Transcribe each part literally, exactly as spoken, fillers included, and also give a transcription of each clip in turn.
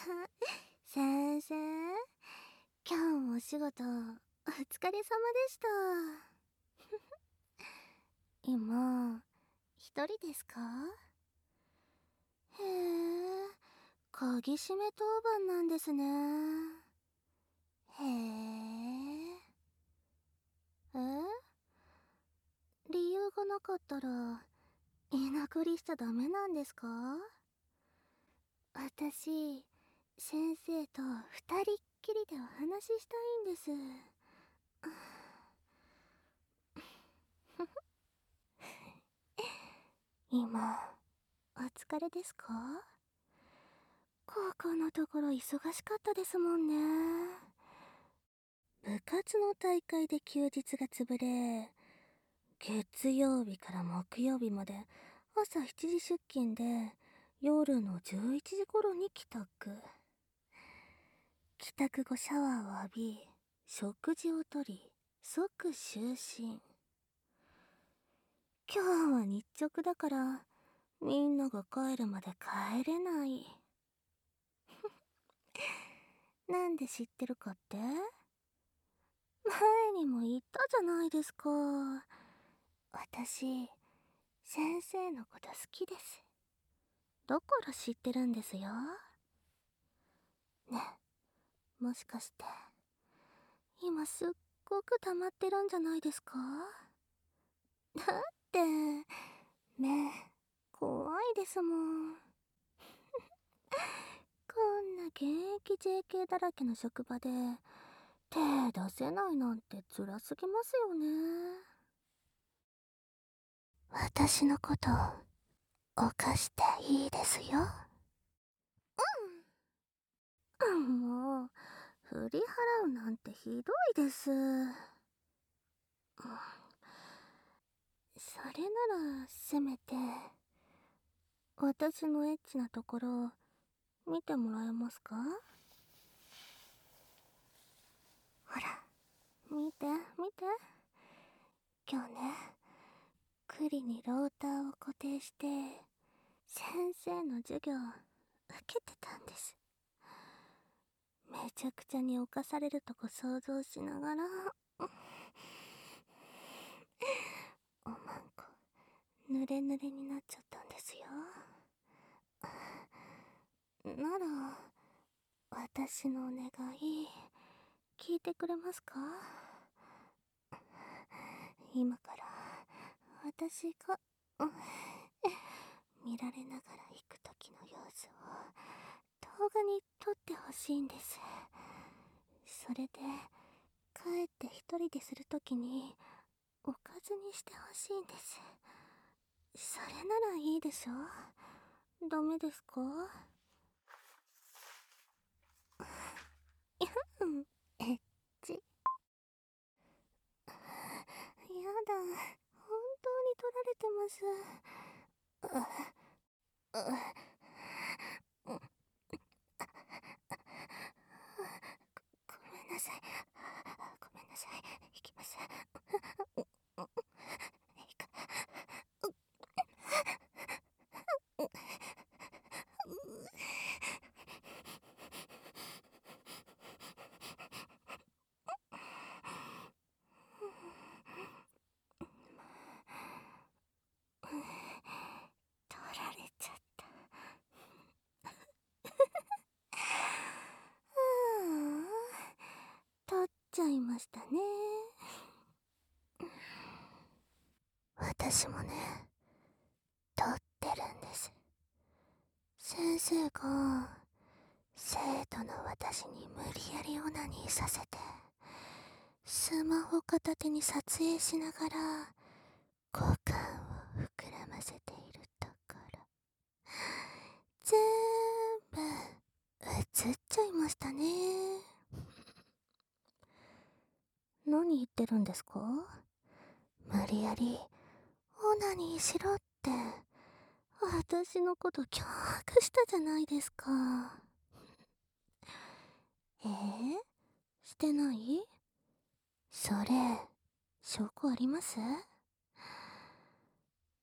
先生、今日もお仕事お疲れ様でした。今、一人ですか？へえ、鍵閉め当番なんですね。へえ。え？理由がなかったら、居残りしちゃダメなんですか？私、先生と二人っきりでお話ししたいんです。今、お疲れですか？高校のところ忙しかったですもんね。部活の大会で休日が潰れ、月曜日から木曜日まで朝しちじ出勤で夜のじゅういちじ頃に帰宅。帰宅後シャワーを浴び、食事をとり、即就寝。今日は日直だから、みんなが帰るまで帰れない。なんで知ってるかって？前にも言ったじゃないですか。私、先生のこと好きです。だから知ってるんですよ。ね、もしかして、今すっごく溜まってるんじゃないですか？だって、目、怖いですもん。こんな現役 ジェーケー だらけの職場で、手出せないなんて辛すぎますよね。私のこと犯していいですよ。うん。もう、振り払うなんてひどいです。それなら、せめて、私のエッチなところ、見てもらえますか？ほら、見て、見て。今日ね、栗にローターを固定して、先生の授業、受けてたんです。めちゃくちゃに侵されるとこ想像しながら、おまんこ、濡れ濡れになっちゃったんですよ。なら、私のお願い、聞いてくれますか？今から、私が、見られながら行く時の様子を、動画に撮ってほしいんです。それで、帰って一人でするときに、おかずにしてほしいんです。それならいいでしょ？ダメですか？うん、エッチ。やだ、本当に撮られてます。う、う、ごめんなさい。ごめんなさい。行きます。取られちゃった。ああ、取っちゃいましたね。私もね、取ってるんです。先生が生徒の私に無理やりオナニーさせて、スマホ片手に撮影しながら股間を膨らませているところ、全部映っちゃいましたね。何言ってるんですか？無理やりオナニーしろって私のこと脅迫したじゃないですか。えー、してない？それ証拠あります？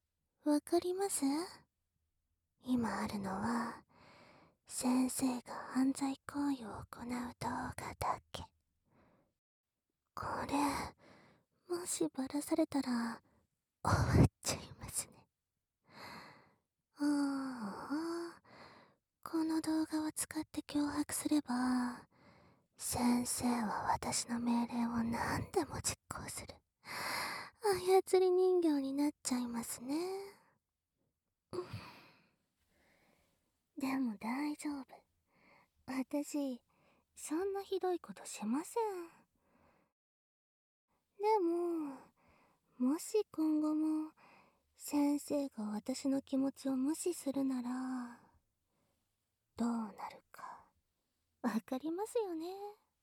わかります？今あるのは先生が犯罪行為を行う動画だけ。これ、もしバラされたら終わっちゃいますね。ああ、この動画を使って脅迫すれば、先生は私の命令を何でも実行する。操り人形になっちゃいますね。でも大丈夫。私、そんなひどいことしません。でも、もし今後も先生が私の気持ちを無視するなら、どうなるか、わかりますよね。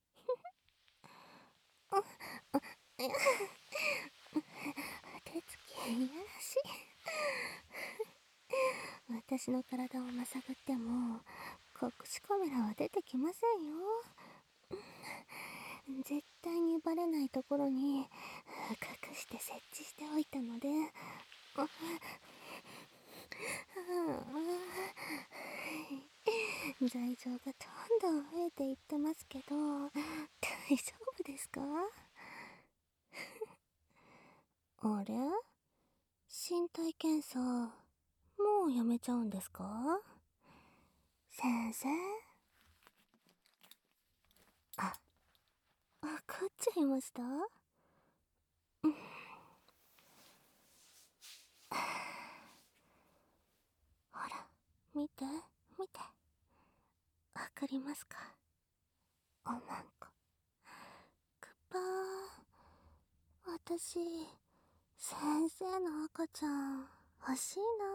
手つきいやらしい。私の体をまさぐっても隠しカメラは出てきませんよ。絶対にバレないところに隠して設置しておいたので、罪状がどんどん増えていってますけど、大丈夫ですか？あれ？身体検査、もうやめちゃうんですか？先生？あ、わかっちゃいました？うん。ほら、見て、見て。わかりますか？おまんこ。くっぱー。私、先生の赤ちゃん、欲しいな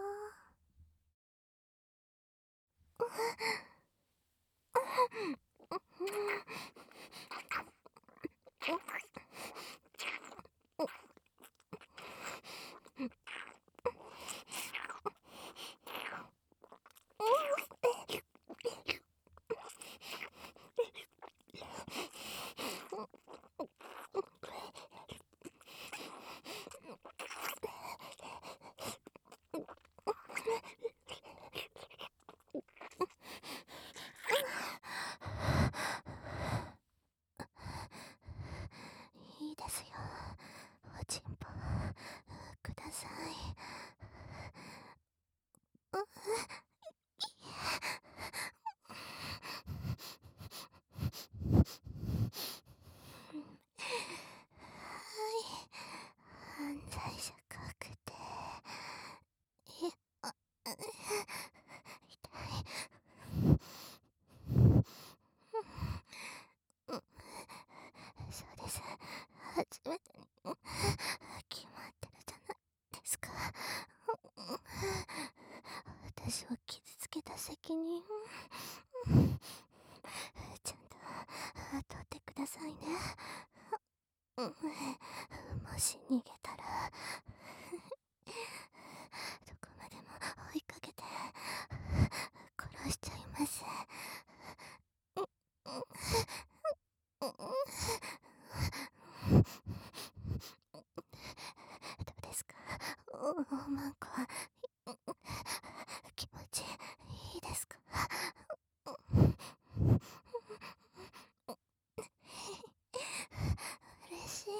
いいですよ。おちんぽ、ください。犯罪者確定。いあ痛い。そうです。初めてに決まってるじゃないですか。私を傷つけた責任ちゃんと取ってくださいね。もし逃げたらどこまでも追いかけて殺しちゃいます。どうですか、お、おまんこ。気持ちいいですか？嬉しい。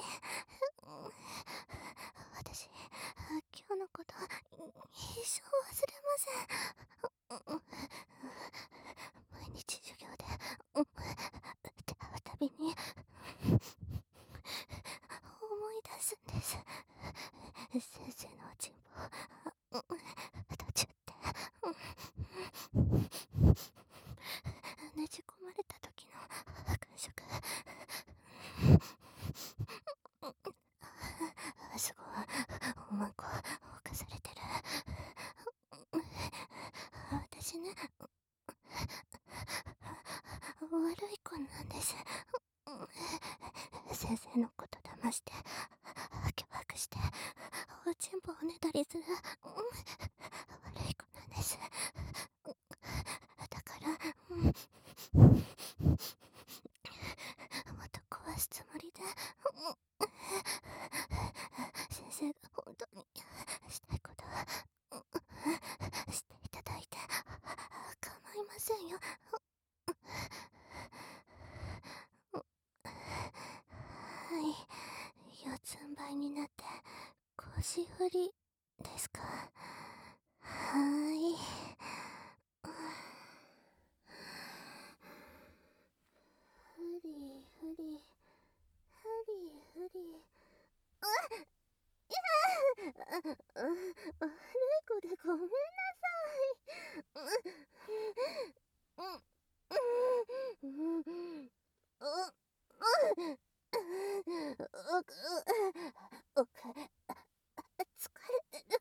私、今日のこと一生忘れません。毎日授業で手会うたびに思い出すんです。先生のおちんぽ途中ってねじ込まれた時の感触、すごいおまんこ犯されてる。私ね、悪い子なんです。先生のこと騙して脅迫しておちんぽをねだりする悪い子なんです。だからもっと壊すつもりで先生が本当にしたいことはしていただいて構いませんよ。 腰振りですか？はーい。ふりふりふりふり。あっ、いやー、あ、悪い子でごめんなさい。うん、うん、うん、うん、おく、おく、疲れてる。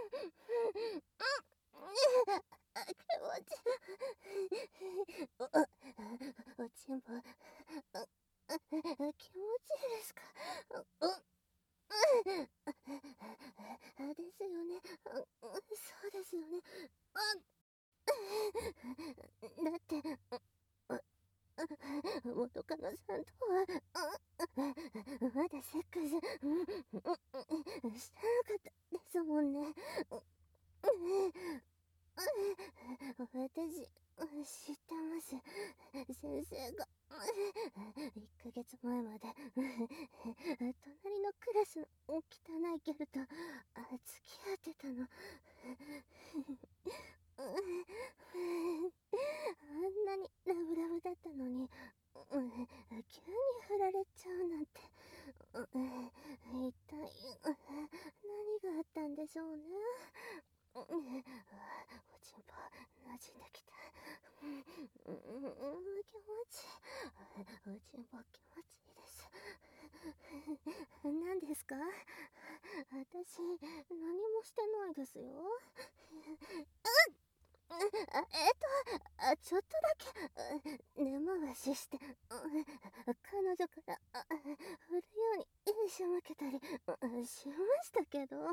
あ、気持ち、お、おちんぽ、気持ちいいですか？う、う、ですよね。そうですよね。だって、元カノさんとは、まだセックス、してなかったですもんね。私、知ってます。先生が、いっかげつまえまで、隣のクラスの汚いギャルと、付き合ってたの。あんなにラブラブだったのに、急に振られちゃうなんて、一体何があったんでしょうね。おちんぽ馴染んできた。気持ちいい。おちんぽ気持ちいいです。何ですか？私何もしてないですよ。あ、えっと、あ、ちょっとだけ、根回しして、彼女からあ振るように仕向けたりしましたけど、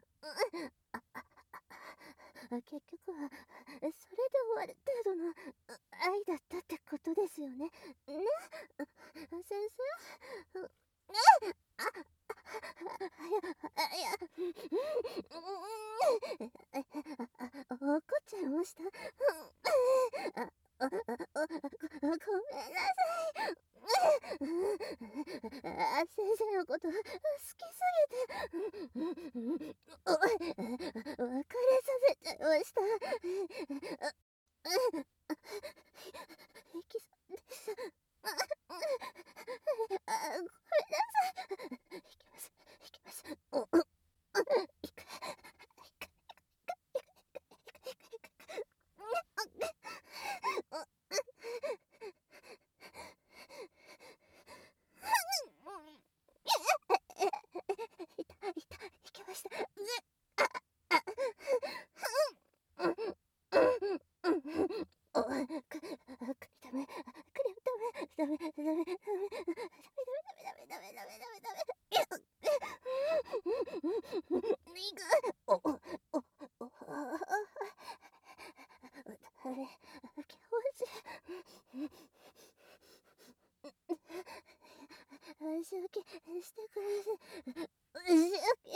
結局はそれで終わる程度の愛だったってことですよね。ね、先生。あ、いや、怒っちゃいました。あ、あ、あ、ご、ごめんなさい。あ、先生のこと好きすぎて、お、別れさせちゃいました。いきそうでした。あ、ごめんなさい。引きます、引きます。お、お、いく、いた、いた、引きました。お、く、くりため、くりため、ダメ、ダメ、ダメ、ダメ、ダメ、ダメ、ダメ、ダメ、ダメ、ダメ、ダメ、ダメ、いく、お、お、お、お、あれ、気持ちいい。足置きしてください。足置き。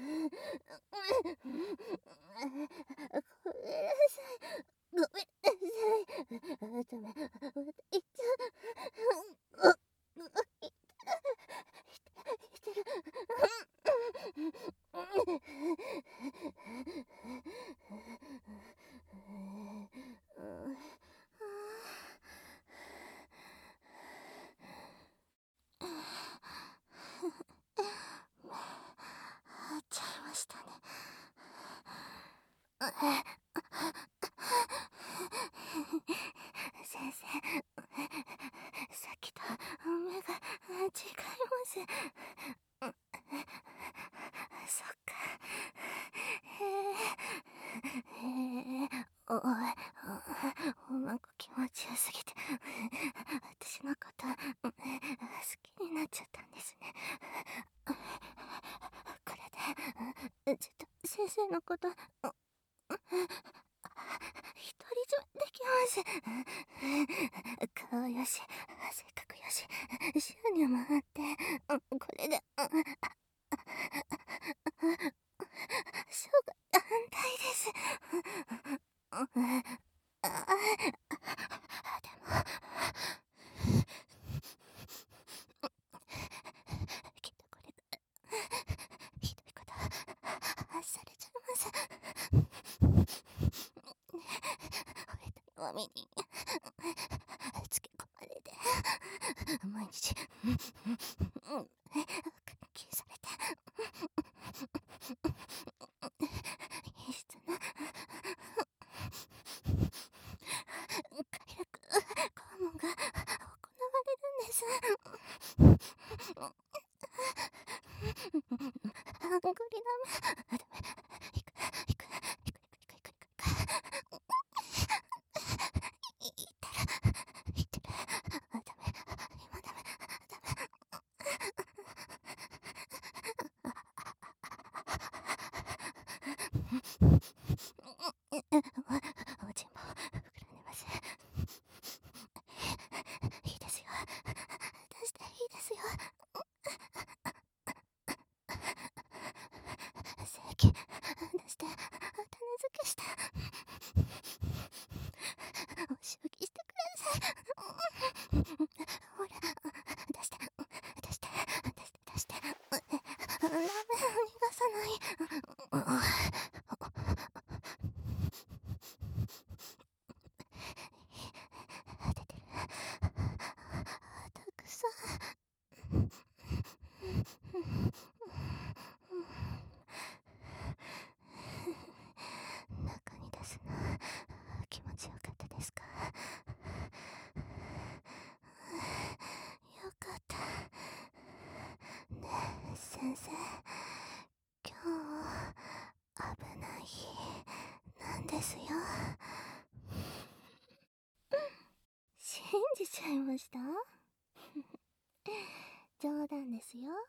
ごめんなさい。ごめんなさい。ダメ、また行っちゃう。いてる。入っちゃいましたね。先生、さっきと目が違います。そっか。へえ、へえ、おい、お、なんか気持ちよすぎて、私のこと好きになっちゃったんですね。これで、ちょっと先生のこと、独り占めできます。顔よし、性格よし、収入もあって、これで、生涯安泰です。でも、きっとこれからひどいことの網につけ込まれて、毎日監禁されて、陰湿な快楽拷問が行われるんです。ハングリラム、いくいくいくいくいくいくいくいってるいってる、ダメ、今ダメ、ダメ。おちんぽ膨らんでます。いいですよ、出していいですよ。正規出して、種付けして、お仕置きしてください。ほら、出して、出して、出して、出して。ダメ、逃がさない。出てる。たくさん。中に出すの気持ちよかったですか？よかった。ねえ先生、今日危ない日なんですよ。信じちゃいました？冗談ですよ。